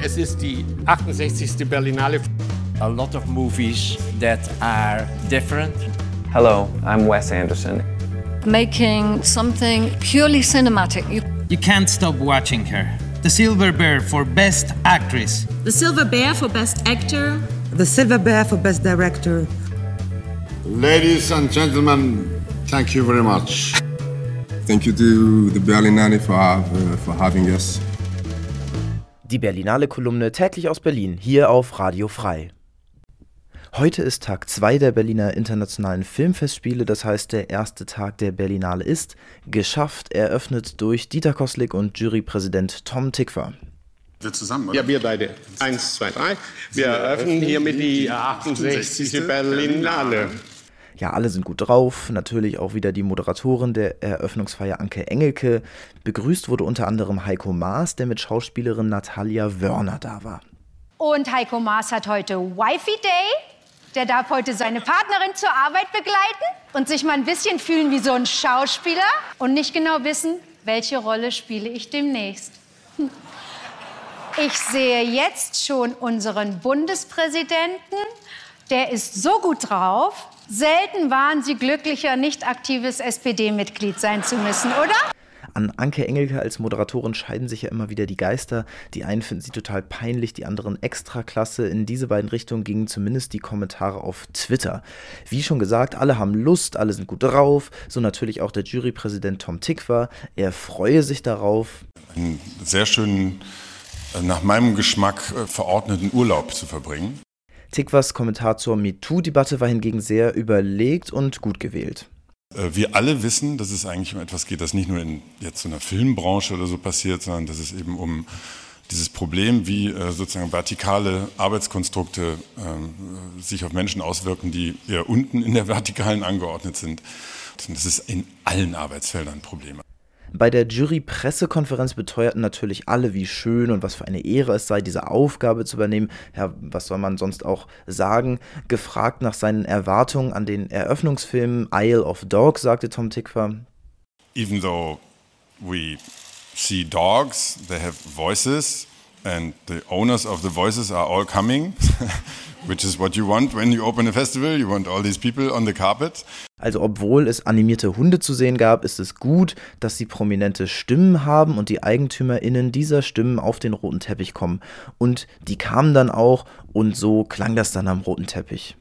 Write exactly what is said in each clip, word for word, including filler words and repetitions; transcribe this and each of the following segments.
Es ist die achtundsechzigste Berlinale. A lot of movies that are different. Hello, I'm Wes Anderson. Making something purely cinematic. You, you can't stop watching her. The Silver Bear for Best Actress. The Silver Bear for Best Actor. The Silver Bear for Best Director. Ladies and gentlemen, thank you very much. Thank you to the Berlinale for, uh, for having us. Die Berlinale-Kolumne täglich aus Berlin, hier auf Radio Frei. Heute ist Tag zwei der Berliner Internationalen Filmfestspiele, das heißt, der erste Tag der Berlinale ist geschafft, eröffnet durch Dieter Koslik und Jurypräsident Tom Tykwer. Wir zusammen, oder? Ja, wir beide. Eins, zwei, drei. Wir eröffnen hiermit die achtundsechzigste Berlinale. Ja, alle sind gut drauf, natürlich auch wieder die Moderatorin der Eröffnungsfeier Anke Engelke. Begrüßt wurde unter anderem Heiko Maas, der mit Schauspielerin Natalia Wörner da war. Und Heiko Maas hat heute Wifey Day. Der darf heute seine Partnerin zur Arbeit begleiten und sich mal ein bisschen fühlen wie so ein Schauspieler und nicht genau wissen, welche Rolle spiele ich demnächst. Hm. Ich sehe jetzt schon unseren Bundespräsidenten. Der ist so gut drauf. Selten waren Sie glücklicher, nicht aktives S P D-Mitglied sein zu müssen, oder? An Anke Engelke als Moderatorin scheiden sich ja immer wieder die Geister. Die einen finden sie total peinlich, die anderen extra klasse. In diese beiden Richtungen gingen zumindest die Kommentare auf Twitter. Wie schon gesagt, alle haben Lust, alle sind gut drauf. So natürlich auch der Jurypräsident Tom Tykwer. Er freue sich darauf, einen sehr schönen, nach meinem Geschmack verordneten Urlaub zu verbringen. Tykwers Kommentar zur MeToo-Debatte war hingegen sehr überlegt und gut gewählt. Wir alle wissen, dass es eigentlich um etwas geht, das nicht nur in jetzt so einer Filmbranche oder so passiert, sondern dass es eben um dieses Problem, wie äh, sozusagen vertikale Arbeitskonstrukte äh, sich auf Menschen auswirken, die eher unten in der Vertikalen angeordnet sind. Und das ist in allen Arbeitsfeldern ein Problem. Bei der Jury-Pressekonferenz beteuerten natürlich alle, wie schön und was für eine Ehre es sei, diese Aufgabe zu übernehmen. Ja, was soll man sonst auch sagen? Gefragt nach seinen Erwartungen an den Eröffnungsfilm Isle of Dogs, sagte Tom Tykwer. Even though we see dogs, they have voices and the owners of the voices are all coming, which is what you want when you open a festival. You want all these people on the carpet. Also obwohl es animierte Hunde zu sehen gab, ist es gut, dass sie prominente Stimmen haben und die EigentümerInnen dieser Stimmen auf den roten Teppich kommen. Und die kamen dann auch und so klang das dann am roten Teppich.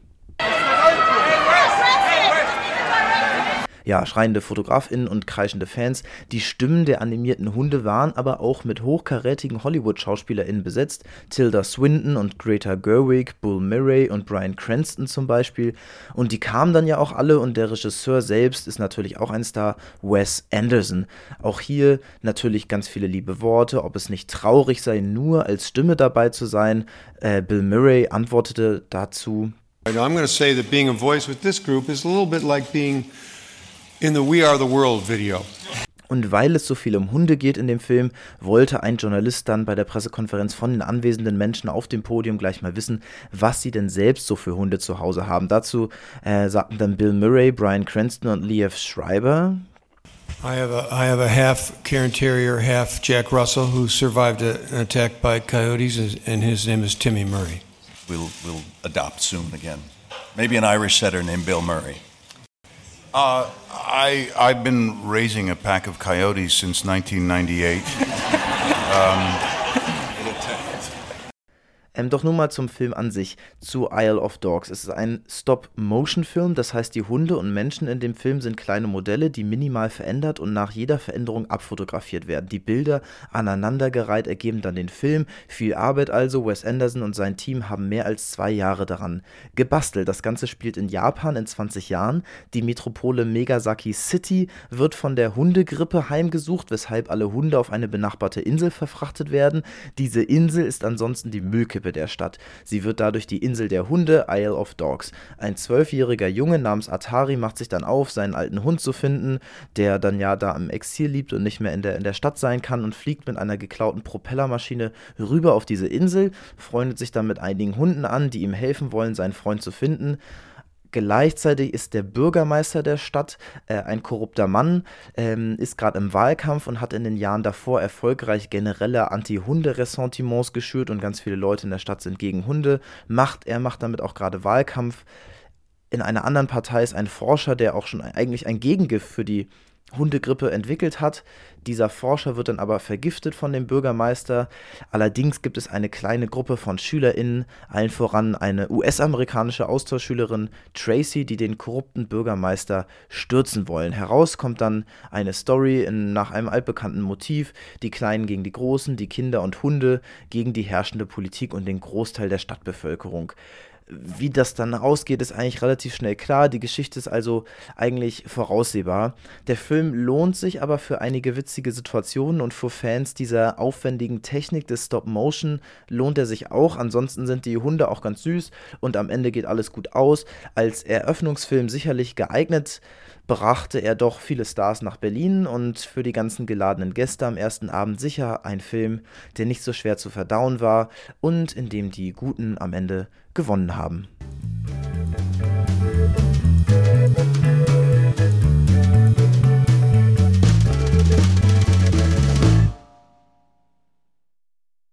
Ja, schreiende FotografInnen und kreischende Fans. Die Stimmen der animierten Hunde waren aber auch mit hochkarätigen Hollywood-SchauspielerInnen besetzt. Tilda Swinton und Greta Gerwig, Bill Murray und Bryan Cranston zum Beispiel. Und die kamen dann ja auch alle und der Regisseur selbst ist natürlich auch ein Star, Wes Anderson. Auch hier natürlich ganz viele liebe Worte, ob es nicht traurig sei, nur als Stimme dabei zu sein. Äh, Bill Murray antwortete dazu: I'm going to say that being a voice with this group is a little bit like being in the We Are the World video. Und weil es so viel um Hunde geht in dem Film, wollte ein Journalist dann bei der Pressekonferenz von den anwesenden Menschen auf dem Podium gleich mal wissen, was sie denn selbst so für Hunde zu Hause haben. Dazu äh, sagten dann Bill Murray, Bryan Cranston und Liev Schreiber: I have a, I have a half Cairn Terrier, half Jack Russell who survived a, an attack by coyotes, and his name is Timmy Murray. We'll, we'll adopt soon again. Maybe an Irish setter named Bill Murray. Uh, I, I've been raising a pack of coyotes since nineteen ninety-eight. um, Ähm, doch nun mal zum Film an sich, zu Isle of Dogs. Es ist ein Stop-Motion-Film, das heißt, die Hunde und Menschen in dem Film sind kleine Modelle, die minimal verändert und nach jeder Veränderung abfotografiert werden. Die Bilder aneinandergereiht ergeben dann den Film. Viel Arbeit also. Wes Anderson und sein Team haben mehr als zwei Jahre daran gebastelt. Das Ganze spielt in Japan in zwanzig Jahren. Die Metropole Megasaki City wird von der Hundegrippe heimgesucht, weshalb alle Hunde auf eine benachbarte Insel verfrachtet werden. Diese Insel ist ansonsten die Müllkippe der Stadt. Sie wird dadurch die Insel der Hunde, Isle of Dogs. Ein zwölfjähriger Junge namens Atari macht sich dann auf, seinen alten Hund zu finden, der dann ja da im Exil lebt und nicht mehr in der, in der Stadt sein kann, und fliegt mit einer geklauten Propellermaschine rüber auf diese Insel, freundet sich dann mit einigen Hunden an, die ihm helfen wollen, seinen Freund zu finden. Gleichzeitig ist der Bürgermeister der Stadt äh, ein korrupter Mann, ähm, ist gerade im Wahlkampf und hat in den Jahren davor erfolgreich generelle Anti-Hunde-Ressentiments geschürt und ganz viele Leute in der Stadt sind gegen Hunde. Macht, er macht damit auch gerade Wahlkampf. In einer anderen Partei ist ein Forscher, der auch schon eigentlich ein Gegengift für die Hundegrippe entwickelt hat. Dieser Forscher wird dann aber vergiftet von dem Bürgermeister. Allerdings gibt es eine kleine Gruppe von SchülerInnen, allen voran eine U S-amerikanische Austauschschülerin Tracy, die den korrupten Bürgermeister stürzen wollen. Heraus kommt dann eine Story in, nach einem altbekannten Motiv: die Kleinen gegen die Großen, die Kinder und Hunde gegen die herrschende Politik und den Großteil der Stadtbevölkerung. Wie das dann ausgeht, ist eigentlich relativ schnell klar. Die Geschichte ist also eigentlich voraussehbar. Der Film lohnt sich aber für einige witzige Situationen und für Fans dieser aufwendigen Technik des Stop-Motion lohnt er sich auch. Ansonsten sind die Hunde auch ganz süß und am Ende geht alles gut aus. Als Eröffnungsfilm sicherlich geeignet, brachte er doch viele Stars nach Berlin und für die ganzen geladenen Gäste am ersten Abend sicher ein Film, der nicht so schwer zu verdauen war und in dem die Guten am Ende gewonnen haben.